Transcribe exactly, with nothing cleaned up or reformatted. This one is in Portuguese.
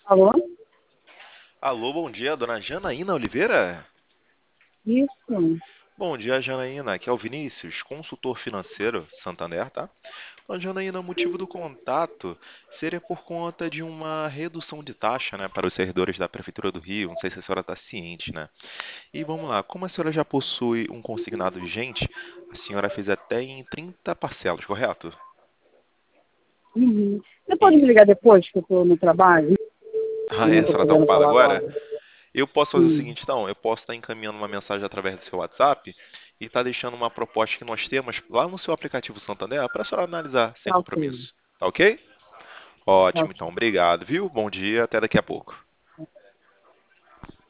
Alô? Alô, bom dia, dona Janaína Oliveira? Isso. Bom dia, Janaína. Aqui é o Vinícius, consultor financeiro Santander, tá? Dona Janaína, o motivo do contato seria por conta de uma redução de taxa, né, para os servidores da Prefeitura do Rio. Não sei se a senhora está ciente, né? E vamos lá, como a senhora já possui um consignado vigente, a senhora fez até em trinta parcelas, correto? Uhum. Você pode me Isso. ligar depois que eu estou no trabalho? Ah, Eu não é? A estou senhora está podendo ocupada falar agora? agora. Eu posso fazer o Sim. seguinte, então, eu posso estar encaminhando uma mensagem através do seu WhatsApp e estar deixando uma proposta que nós temos lá no seu aplicativo Santander para a senhora analisar sem Tá ok. compromisso. Tá ok? Tá Ótimo, ok. então, obrigado, viu? Bom dia, até daqui a pouco.